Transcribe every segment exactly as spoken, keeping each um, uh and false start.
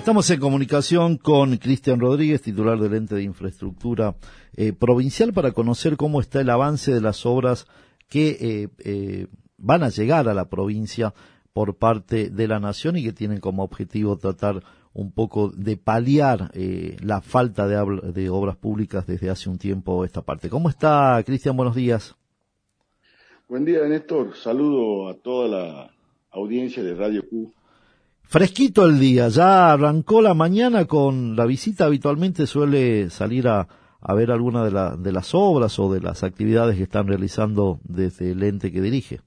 Estamos en comunicación con Cristian Rodríguez, titular del ente de infraestructura eh, provincial, para conocer cómo está el avance de las obras que eh, eh, van a llegar a la provincia por parte de la Nación y que tienen como objetivo tratar un poco de paliar eh, la falta de, de obras públicas desde hace un tiempo esta parte. ¿Cómo está, Cristian? Buenos días. Buen día, Néstor. Saludo a toda la audiencia de Radio Q. Fresquito el día, ya arrancó la mañana con la visita. Habitualmente suele salir a, a ver alguna de, la, de las obras o de las actividades que están realizando desde el ente que dirige.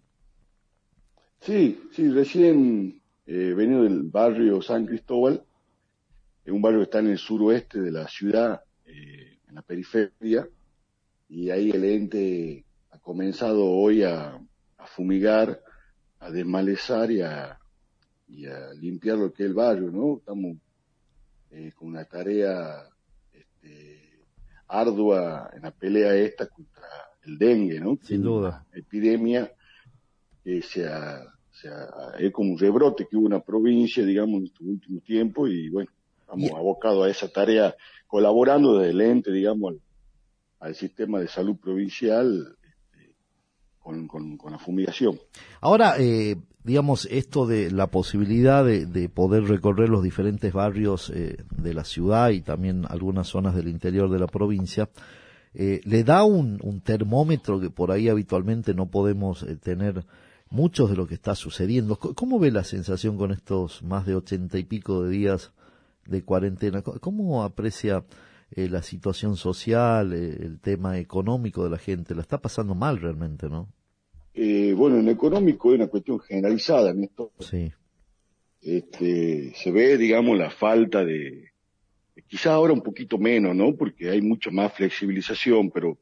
Sí, sí, recién eh, venido del barrio San Cristóbal, un barrio que está en el suroeste de la ciudad, eh, en la periferia, y ahí el ente ha comenzado hoy a, a fumigar, a desmalezar y a, y a limpiar lo que es el barrio, ¿no? Estamos eh, con una tarea este, ardua en la pelea esta contra el dengue, ¿no? Sin duda. Una epidemia que se ha, se ha, es como un rebrote que hubo en la provincia, digamos, en estos últimos tiempos, y bueno, estamos yeah. abocados a esa tarea, colaborando desde el ente, digamos, al, al sistema de salud provincial, este, con, con, con la fumigación. Ahora, eh, digamos, esto de la posibilidad de, de poder recorrer los diferentes barrios eh, de la ciudad y también algunas zonas del interior de la provincia, eh, le da un, un termómetro que por ahí habitualmente no podemos eh, tener muchos de lo que está sucediendo. ¿Cómo ve la sensación con estos más de ochenta y pico de días de cuarentena? ¿Cómo aprecia eh, la situación social, eh, el tema económico de la gente? La está pasando mal realmente, ¿no? Eh, bueno, en económico es una cuestión generalizada en esto. Sí. Este, se ve, digamos, la falta de, quizás ahora un poquito menos, ¿no? Porque hay mucha más flexibilización, pero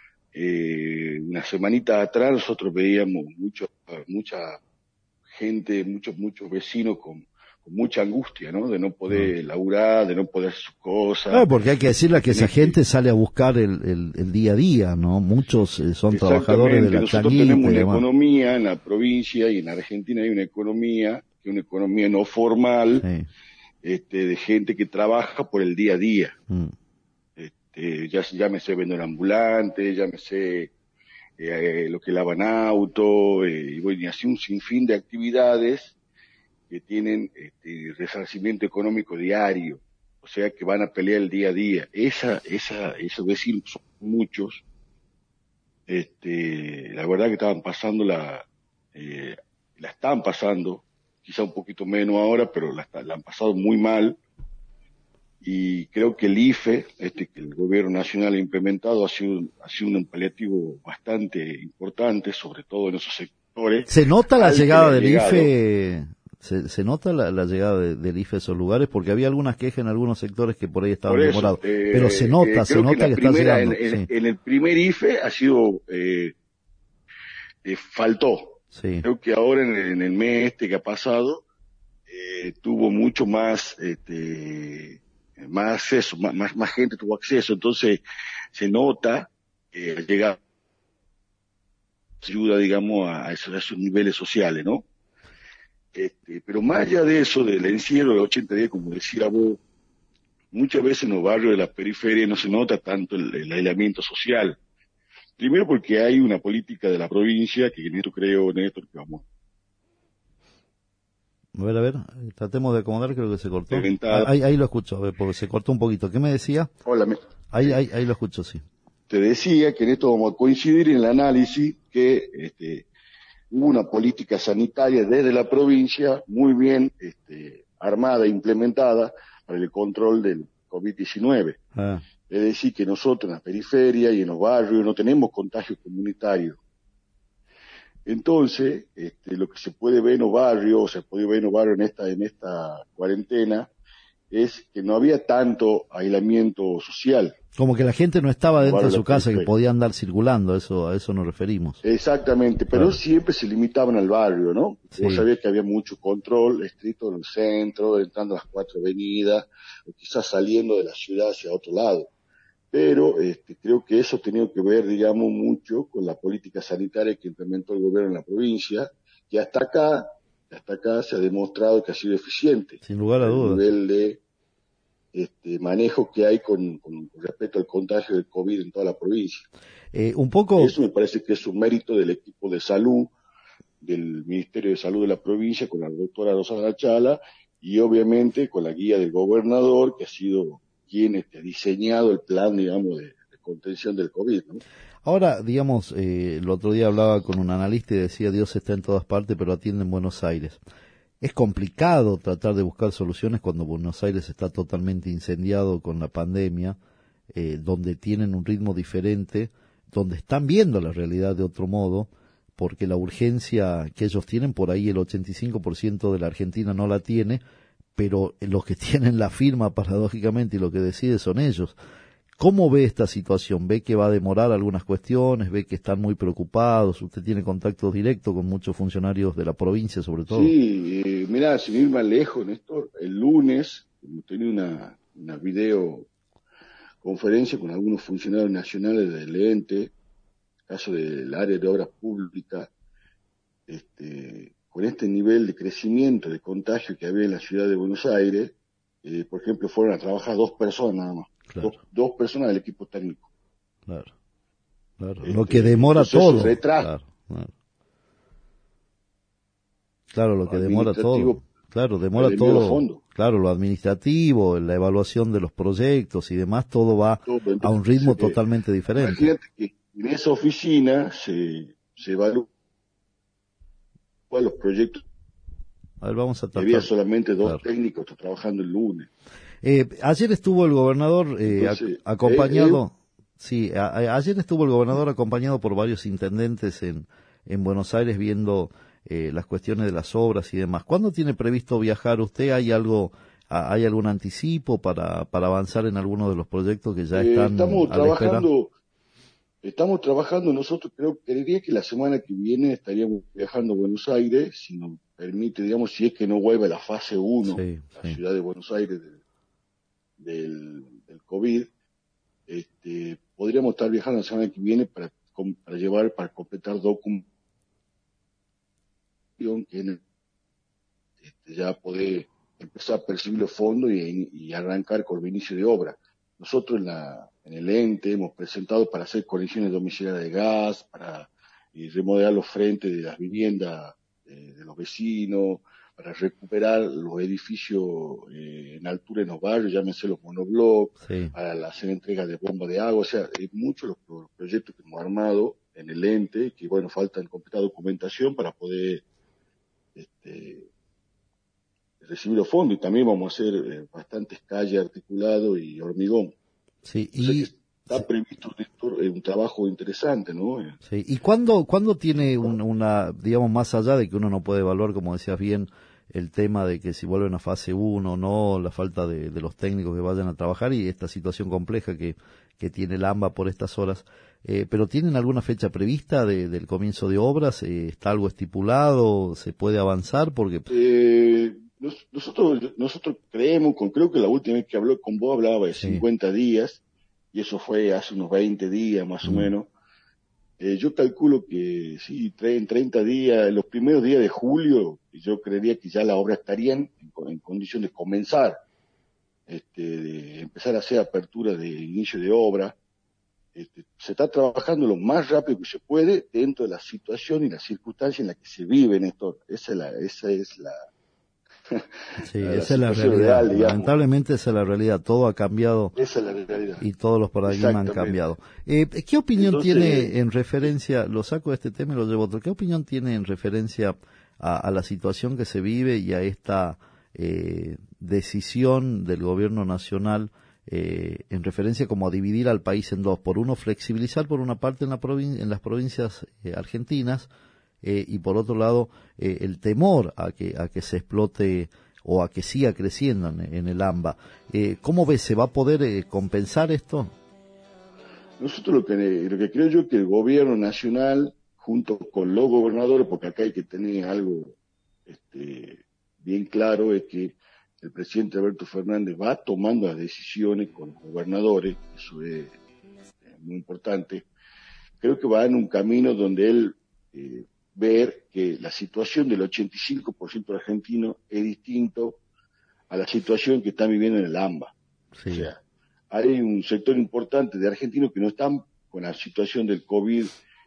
eh, una semanita atrás nosotros veíamos mucho, mucha gente, muchos, muchos vecinos con, con mucha angustia, ¿no? De no poder no. laburar, de no poder hacer sus cosas. Claro, porque hay que decirle que esa gente sale a buscar el, el, el día a día, ¿no? Muchos eh, son trabajadores de la nosotros changuita tenemos una y demás. economía en la provincia y en Argentina hay una economía, que es una economía no formal, Sí. este, de gente que trabaja por el día a día. Mm. Este, ya, llámese vendedor ambulante, llámese eh, lo que lavan auto, eh, y bueno, y así un sinfín de actividades que tienen este, resarcimiento económico diario, o sea que van a pelear el día a día. Esa, esa, esos vecinos son muchos, este, la verdad que estaban pasando la, eh, la están pasando, quizá un poquito menos ahora, pero la, la han pasado muy mal, y creo que el I F E, este, que el gobierno nacional ha implementado, ha sido, ha sido un paliativo bastante importante, sobre todo en esos sectores. ¿Se nota la llegada del llegado. I F E? ¿Se, se nota la, la llegada de, del I F E a esos lugares? Porque había algunas quejas en algunos sectores que por ahí estaban por demorados. Eh, Pero se nota, eh, se nota que, que primera, está llegando. En, en, sí. en el primer I F E ha sido, eh, eh, faltó. Sí. Creo que ahora en el, en el mes este que ha pasado, eh, tuvo mucho más, este, más acceso, más, más, más gente tuvo acceso. Entonces se nota que ha llegado ayuda, digamos, a esos, a esos niveles sociales, ¿no? Este, pero más allá de eso, del encierro de ochenta días, como decía vos, muchas veces en los barrios de la periferia no se nota tanto el, el aislamiento social. Primero porque hay una política de la provincia, que en esto creo, Néstor, que vamos. A ver, a ver, tratemos de acomodar, creo que se cortó. Ahí, ahí lo escucho, a ver, porque se cortó un poquito. ¿Qué me decía? Hola. Me... Ahí, ahí, ahí lo escucho, sí. Te decía que en esto vamos a coincidir en el análisis que este, hubo una política sanitaria desde la provincia muy bien este, armada e implementada para el control del COVID diecinueve. Ah. Es decir, que nosotros en la periferia y en los barrios no tenemos contagios comunitarios. Entonces, este, lo que se puede ver en los barrios, o se puede ver en los barrios en esta, en esta cuarentena, es que no había tanto aislamiento social. Como que la gente no estaba dentro de su casa, que podía andar circulando, eso, a eso nos referimos. Exactamente, pero claro. Siempre se limitaban al barrio, ¿no? Sí. Vos sabías que había mucho control estricto en el centro, entrando a las cuatro avenidas, o quizás saliendo de la ciudad hacia otro lado. Pero este, creo que eso ha tenido que ver, digamos, mucho con la política sanitaria que implementó el gobierno en la provincia, que hasta acá, hasta acá se ha demostrado que ha sido eficiente. Sin lugar a dudas. A nivel de este, manejo que hay con, con respecto al contagio del COVID en toda la provincia. Eh, un poco... Eso me parece que es un mérito del equipo de salud, del Ministerio de Salud de la provincia, con la doctora Rosana Chala, y obviamente con la guía del gobernador, que ha sido quien este, ha diseñado el plan, digamos, de, de contención del COVID, ¿no? Ahora, digamos, eh, el otro día hablaba con un analista y decía, Dios está en todas partes, pero atiende en Buenos Aires. Es complicado tratar de buscar soluciones cuando Buenos Aires está totalmente incendiado con la pandemia, eh, donde tienen un ritmo diferente, donde están viendo la realidad de otro modo, porque la urgencia que ellos tienen, por ahí el ochenta y cinco por ciento de la Argentina no la tiene, pero los que tienen la firma, paradójicamente, y lo que decide son ellos. ¿Cómo ve esta situación? ¿Ve que va a demorar algunas cuestiones? ¿Ve que están muy preocupados? ¿Usted tiene contactos directos con muchos funcionarios de la provincia, sobre todo? Sí, eh, mira, sin ir más lejos, Néstor, el lunes hemos tenido una, una videoconferencia con algunos funcionarios nacionales del ente, caso del área de obras públicas, este, con este nivel de crecimiento, de contagio que había en la ciudad de Buenos Aires. Eh, por ejemplo, fueron a trabajar dos personas nada más. Claro. Dos, dos personas del equipo técnico. Claro, claro. Este, Lo que demora todo. Retraso, claro, claro. Claro, lo que demora todo. Claro, demora todo. Claro, lo administrativo, la evaluación de los proyectos y demás, todo va todo, entonces, a un ritmo eh, totalmente diferente. Imagínate que en esa oficina se, se evalúan los proyectos. A ver, vamos a tratar. Había solamente dos claro. técnicos trabajando el lunes. Eh, ayer estuvo el gobernador eh, Entonces, acompañado, eh, eh, sí, a, a, ayer estuvo el gobernador acompañado por varios intendentes en, en Buenos Aires viendo eh, las cuestiones de las obras y demás. ¿Cuándo tiene previsto viajar usted? ¿Hay algo, a, hay algún anticipo para, para avanzar en alguno de los proyectos que ya están eh, estamos a trabajando, estamos trabajando nosotros, creo que diría que la semana que viene estaríamos viajando a Buenos Aires, si nos permite, digamos, si es que no vuelve la fase uno, sí, la sí. ciudad de Buenos Aires de, Del, del COVID, este, podríamos estar viajando la semana que viene para, para llevar, para completar documentación que en, este, ya poder empezar a percibir los fondos y, y arrancar con el inicio de obra. Nosotros en, la, en el ente hemos presentado para hacer conexiones domiciliarias de gas, para y remodelar los frentes de las viviendas eh, de los vecinos, para recuperar los edificios eh, en altura en los barrios, llámense los monoblocks, sí. para hacer entrega de bomba de agua, o sea, hay muchos los, los proyectos que hemos armado en el ente, que bueno, faltan completar documentación para poder este, recibir los fondos, y también vamos a hacer eh, bastantes calles articulado y hormigón. Sí, o sea y... Está previsto un, un trabajo interesante, ¿no? Sí. ¿Y cuándo, cuándo tiene un, una, digamos, más allá de que uno no puede evaluar, como decías bien, el tema de que si vuelven a fase uno o no, la falta de, de los técnicos que vayan a trabajar y esta situación compleja que, que tiene el AMBA por estas horas, eh, pero ¿tienen alguna fecha prevista de, del comienzo de obras? Eh, ¿Está algo estipulado? ¿Se puede avanzar? Porque... Eh... Nosotros, nosotros creemos, con, creo que la última vez que habló con vos hablaba de sí. cincuenta días, y eso fue hace unos veinte días más mm. o menos. Eh, yo calculo que sí, en treinta días, los primeros días de julio, yo creería que ya la obra estaría en, en condición de comenzar, este, de empezar a hacer apertura de inicio de obra. Este, se está trabajando lo más rápido que se puede dentro de la situación y la circunstancia en la que se vive, Néstor. Esa es la, esa es la Sí, la esa es la realidad. Real, lamentablemente esa es la realidad. Todo ha cambiado. Esa es la realidad. Y todos los paradigmas han cambiado. Eh, ¿Qué opinión Entonces, tiene en referencia, lo saco de este tema y lo llevo a otro, qué opinión tiene en referencia a, a la situación que se vive y a esta eh, decisión del gobierno nacional eh, en referencia como a dividir al país en dos? Por uno, flexibilizar por una parte en, la provin- en las provincias eh, argentinas, Eh, y por otro lado eh, el temor a que a que se explote o a que siga creciendo en, en el AMBA. Eh, ¿Cómo ves? ¿Se va a poder eh, compensar esto? Nosotros lo que, lo que creo yo es que el gobierno nacional, junto con los gobernadores, porque acá hay que tener algo este, bien claro, es que el presidente Alberto Fernández va tomando las decisiones con los gobernadores, eso es, es muy importante. Creo que va en un camino donde él eh, ver que la situación del ochenta y cinco por ciento de argentinos es distinto a la situación que están viviendo en el AMBA. Sí. O sea, hay un sector importante de argentinos que no están con la situación del COVID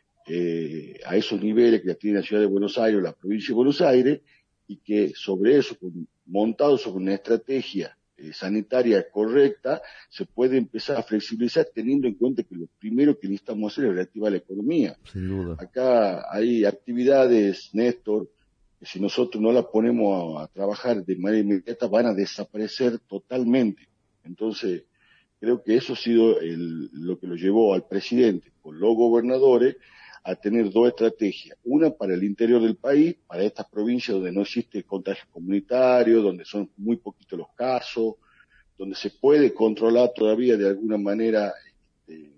eh, a esos niveles que la tiene la ciudad de Buenos Aires o la provincia de Buenos Aires, y que sobre eso, montado sobre una estrategia eh, sanitaria correcta, se puede empezar a flexibilizar teniendo en cuenta que lo primero que necesitamos hacer es reactivar la economía. Sin duda. Acá hay actividades, Néstor, que si nosotros no las ponemos a, a trabajar de manera inmediata van a desaparecer totalmente. Entonces, creo que eso ha sido el, lo que lo llevó al presidente con los gobernadores a tener dos estrategias. Una para el interior del país, para estas provincias donde no existe contagio comunitario, donde son muy poquitos los casos, donde se puede controlar todavía de alguna manera este,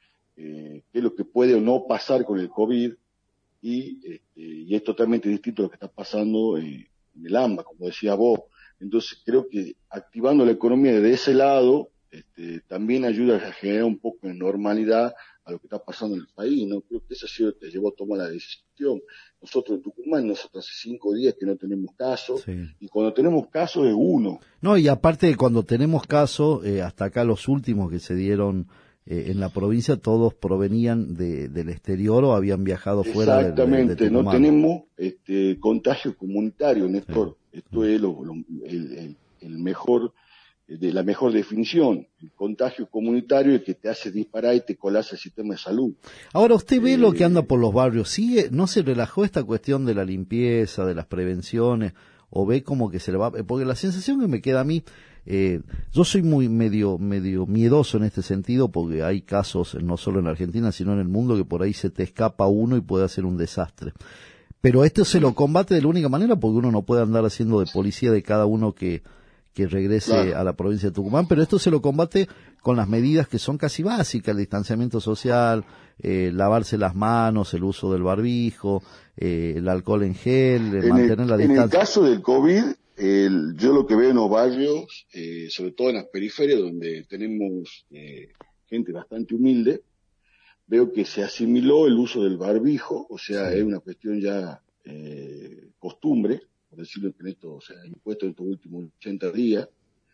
eh, qué es lo que puede o no pasar con el COVID, y, este, y es totalmente distinto a lo que está pasando en, en el AMBA, como decía vos. Entonces creo que activando la economía desde ese lado este, también ayuda a generar un poco de normalidad a lo que está pasando en el país, ¿no? Creo que eso ha sido lo que llevó a tomar la decisión. Nosotros en Tucumán, nosotros hace cinco días que no tenemos casos, Sí. y cuando tenemos casos es uno. No, y aparte cuando tenemos casos, eh, hasta acá los últimos que se dieron eh, en la provincia, todos provenían de, del exterior o habían viajado fuera de, de, de Exactamente, no Tucumán. tenemos este contagio comunitario, Néstor. Sí. Esto es lo, lo, el, el, el mejor, de la mejor definición. El contagio comunitario es que te hace disparar y te colapsa el sistema de salud. Ahora, usted ve Eh, lo que anda por los barrios, ¿sigue, no se relajó esta cuestión de la limpieza, de las prevenciones, o ve como que se le va? Porque la sensación que me queda a mí, eh, yo soy muy medio, medio miedoso en este sentido, porque hay casos, no solo en Argentina, sino en el mundo, que por ahí se te escapa uno y puede hacer un desastre. Pero esto se lo combate de la única manera, porque uno no puede andar haciendo de policía de cada uno que, que regrese claro. a la provincia de Tucumán, pero esto se lo combate con las medidas que son casi básicas: el distanciamiento social, eh, lavarse las manos, el uso del barbijo, eh, el alcohol en gel, eh, mantener el, la distancia. En el caso del COVID, el, yo lo que veo en los barrios, eh, sobre todo en las periferias donde tenemos eh, gente bastante humilde, veo que se asimiló el uso del barbijo, o sea, sí. es una cuestión ya eh, costumbre, por decirlo en esto, o sea, impuesto en estos últimos ochenta días.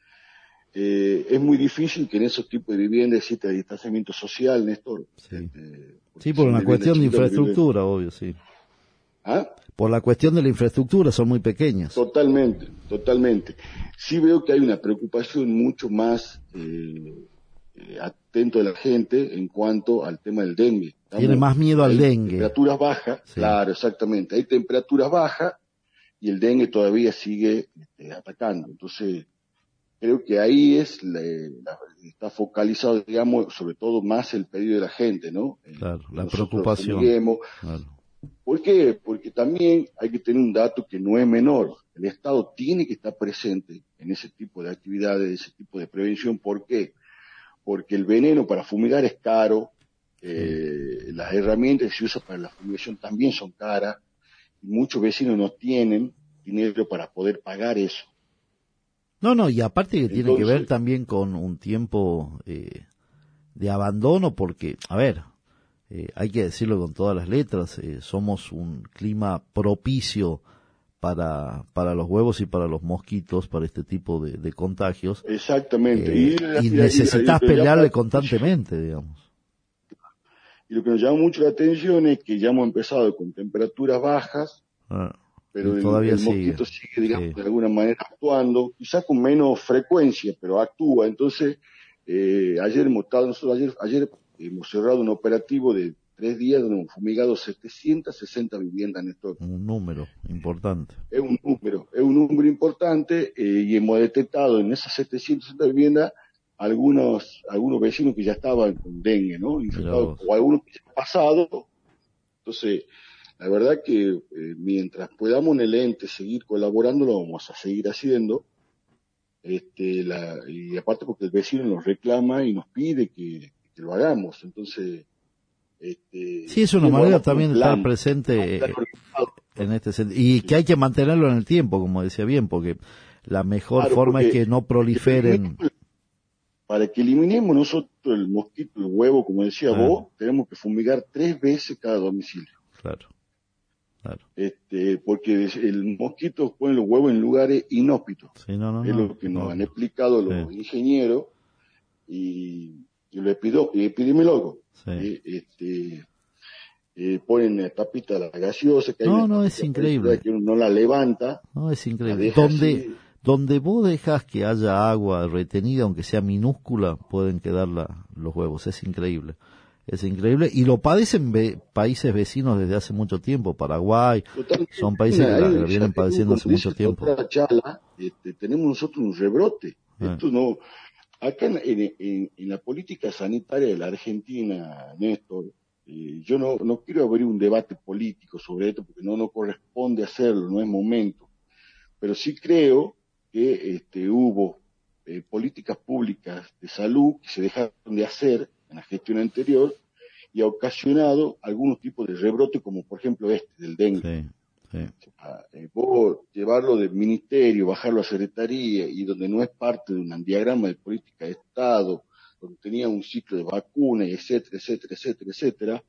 Eh, es muy difícil que en esos tipos de viviendas exista distanciamiento social, Néstor. Sí, este, sí por una cuestión de infraestructura, viven... obvio, sí. ¿Ah? Por la cuestión de la infraestructura, son muy pequeñas. Totalmente, totalmente. Sí veo que hay una preocupación mucho más eh, eh, atento de la gente en cuanto al tema del dengue. Estamos, Tiene más miedo al dengue. Temperaturas bajas, sí. Claro, exactamente. Hay temperaturas bajas y el dengue todavía sigue este, atacando. Entonces, creo que ahí es la, la, está focalizado, digamos, sobre todo más el pedido de la gente, ¿no? Claro, eh, la preocupación. Claro. ¿Por qué? Porque también hay que tener un dato que no es menor. El Estado tiene que estar presente en ese tipo de actividades, ese tipo de prevención. ¿Por qué? Porque el veneno para fumigar es caro, eh, sí. Las herramientas que se usan para la fumigación también son caras, y muchos vecinos no tienen dinero para poder pagar eso. No, no, y aparte que Entonces, tiene que ver también con un tiempo eh, de abandono, porque, a ver, eh, hay que decirlo con todas las letras, eh, somos un clima propicio para para los huevos y para los mosquitos, para este tipo de, de contagios. Exactamente. Eh, y, y, y necesitas y, y, pelearle llama, constantemente, digamos. Y lo que nos llama mucho la atención es que ya hemos empezado con temperaturas bajas, ah. pero el, todavía el sigue. mosquito sigue, digamos, sí. de alguna manera actuando, quizás con menos frecuencia, pero actúa. Entonces, eh, ayer hemos estado, nosotros ayer, ayer hemos cerrado un operativo de tres días donde hemos fumigado setecientas sesenta viviendas, Néstor. Un número importante. Es un número, es un número importante, eh, y hemos detectado en esas setecientas sesenta viviendas algunos, algunos vecinos que ya estaban con dengue, ¿no? Infectados, o algunos que ya han pasado. Entonces, la verdad que eh, mientras podamos en el ente seguir colaborando, lo vamos a seguir haciendo. Este, la, y aparte porque el vecino nos reclama y nos pide que, que lo hagamos. Entonces, este, sí, es una manera también de estar presente eh, en este sentido. Y sí. que hay que mantenerlo en el tiempo, como decía bien, porque la mejor claro, forma es que no proliferen. Para que eliminemos nosotros el mosquito, el huevo, como decía ah. vos, tenemos que fumigar tres veces cada domicilio. Claro. Claro. Este, porque el mosquito pone los huevos en lugares inhóspitos. Sí, no, no, es no, lo que nos no. han explicado los sí. ingenieros. y, y lo epido, epidemiólogo. Sí. Eh, este, eh, ponen tapita a la gaseosa, que hay No, una no, es increíble. que uno no la levanta. No, es La increíble. deja Donde, así. donde vos dejas que haya agua retenida, aunque sea minúscula, pueden quedar la, los huevos. Es increíble. Es increíble. Y lo padecen ve, países vecinos desde hace mucho tiempo. Paraguay. Totalmente. Son países que la, Ahí, la vienen padeciendo hace mucho tiempo. Otra charla, este, tenemos nosotros un rebrote. Eh. Esto no. Acá en, en, en, en la política sanitaria de la Argentina, Néstor, eh, yo no, no quiero abrir un debate político sobre esto porque no nos corresponde hacerlo, no es momento. Pero sí creo que este, hubo eh, políticas públicas de salud que se dejaron de hacer en la gestión anterior y ha ocasionado algunos tipos de rebrote, como por ejemplo este, del dengue. Sí, sí. Ah, eh, vos llevarlo del ministerio, bajarlo a secretaría, y donde no es parte de un diagrama de política de Estado, donde tenía un ciclo de vacuna, y etcétera, etcétera, etcétera, etcétera,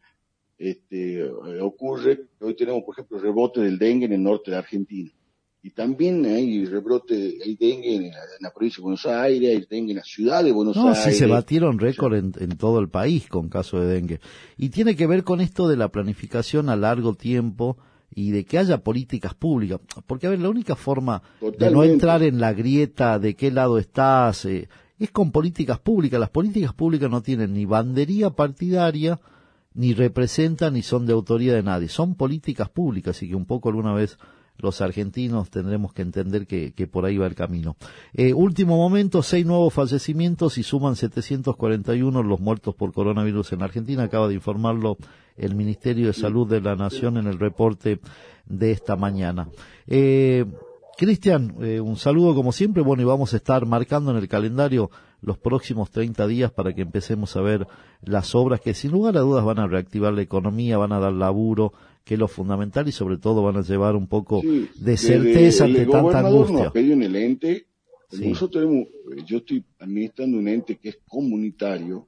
este, eh, ocurre que hoy tenemos, por ejemplo, rebote del dengue en el norte de Argentina. Y también hay rebrote, hay dengue en la, en la provincia de Buenos Aires, hay dengue en la ciudad de Buenos No, Aires. sí se batieron récord o sea, en, en todo el país con caso de dengue. Y tiene que ver con esto de la planificación a largo tiempo y de que haya políticas públicas. Porque, a ver, la única forma totalmente. de no entrar en la grieta de qué lado estás eh, es con políticas públicas. Las políticas públicas no tienen ni bandería partidaria, ni representan, ni son de autoría de nadie. Son políticas públicas y que un poco alguna vez los argentinos tendremos que entender que, que por ahí va el camino. Eh, último momento, seis nuevos fallecimientos y suman setecientos cuarenta y uno los muertos por coronavirus en Argentina. Acaba de informarlo el Ministerio de Salud de la Nación en el reporte de esta mañana. Eh, Cristian, eh, un saludo como siempre. Bueno, y vamos a estar marcando en el calendario los próximos treinta días para que empecemos a ver las obras que sin lugar a dudas van a reactivar la economía, van a dar laburo, que es lo fundamental, y sobre todo van a llevar un poco sí, de certeza el, el ante tanta angustia. Nos pedido en el ente, Sí. nosotros tenemos, yo estoy administrando un ente que es comunitario.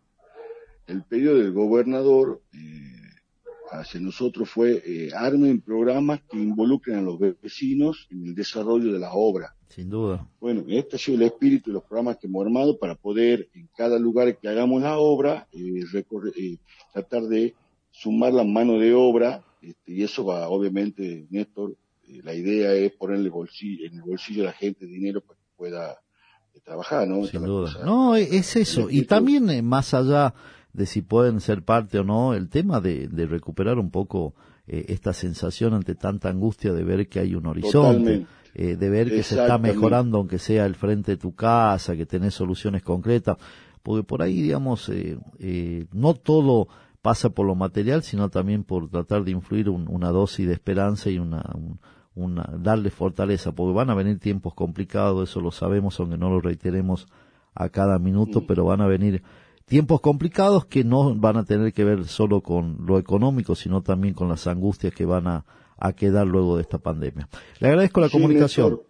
El pedido del gobernador eh, hacia nosotros fue eh, armen programas que involucren a los vecinos en el desarrollo de las obras. Sin duda. Bueno, este ha sido el espíritu de los programas que hemos armado para poder, en cada lugar que hagamos la obra, eh, recorre, eh, tratar de sumar la mano de obra, este, y eso va, obviamente, Néstor, eh, la idea es ponerle bolsillo, en el bolsillo a la gente dinero para que pueda eh, trabajar, ¿no? Sin duda. No, es eso. Y también, eh, más allá de si pueden ser parte o no, el tema de, de recuperar un poco eh, esta sensación ante tanta angustia de ver que hay un horizonte, eh, de ver que se está mejorando, aunque sea el frente de tu casa, que tenés soluciones concretas, porque por ahí, digamos, eh, eh, no todo pasa por lo material, sino también por tratar de influir un, una dosis de esperanza y una, un, una darle fortaleza, porque van a venir tiempos complicados, eso lo sabemos, aunque no lo reiteremos a cada minuto, mm. pero van a venir tiempos complicados que no van a tener que ver solo con lo económico, sino también con las angustias que van a, a quedar luego de esta pandemia. Le agradezco la sí, comunicación. Néstor,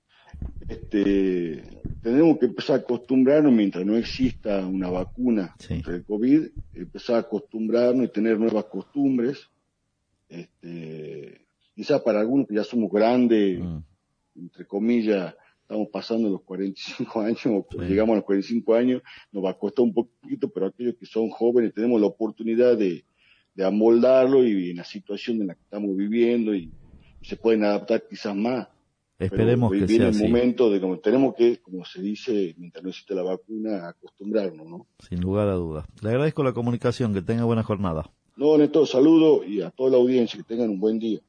este, tenemos que empezar a acostumbrarnos, mientras no exista una vacuna sí. contra el COVID, empezar a acostumbrarnos y tener nuevas costumbres. Este, quizás para algunos que ya somos grandes, mm. entre comillas, estamos pasando los cuarenta y cinco años, o sí. llegamos a los cuarenta y cinco años, nos va a costar un poquito, pero aquellos que son jóvenes tenemos la oportunidad de, de amoldarlo y en la situación en la que estamos viviendo y, y se pueden adaptar quizás más. Esperemos pero que viene sea el así. momento de como tenemos que, como se dice, mientras no existe la vacuna, acostumbrarnos, ¿no? Sin lugar a dudas. Le agradezco la comunicación, que tenga buena jornada. No, Néstor, saludo y a toda la audiencia, que tengan un buen día.